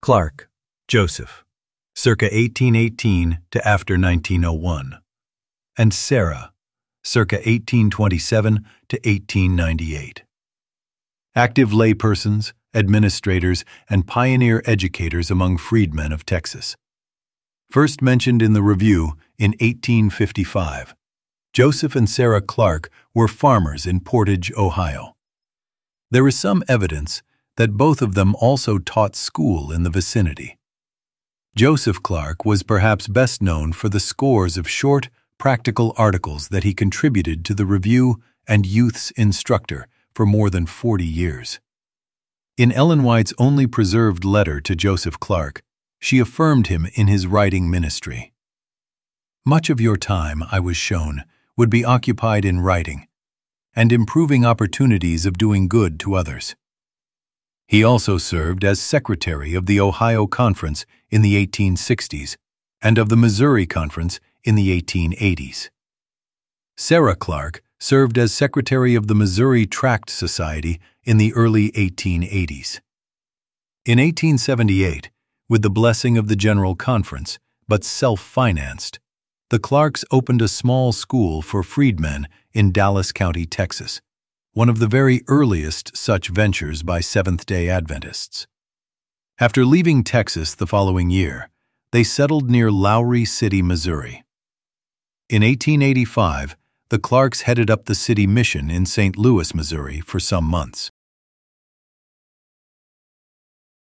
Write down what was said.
Clark, Joseph, circa 1818 to after 1901, and Sarah, circa 1827 to 1898. Active laypersons, administrators, and pioneer educators among freedmen of Texas. First mentioned in the Review in 1855, Joseph and Sarah Clark were farmers in Portage, Ohio. There is some evidence that both of them also taught school in the vicinity. Joseph Clark was perhaps best known for the scores of short, practical articles that he contributed to the Review and Youth's Instructor for more than 40 years. In Ellen White's only preserved letter to Joseph Clark, she affirmed him in his writing ministry. Much of your time, I was shown, would be occupied in writing and improving opportunities of doing good to others. He also served as secretary of the Ohio Conference in the 1860s and of the Missouri Conference in the 1880s. Sarah Clark served as secretary of the Missouri Tract Society in the early 1880s. In 1878, with the blessing of the General Conference, but self-financed, the Clarks opened a small school for freedmen in Dallas County, Texas, one of the very earliest such ventures by Seventh-day Adventists. After leaving Texas the following year, they settled near Lowry City, Missouri. In 1885, the Clarks headed up the city mission in St. Louis, Missouri, for some months.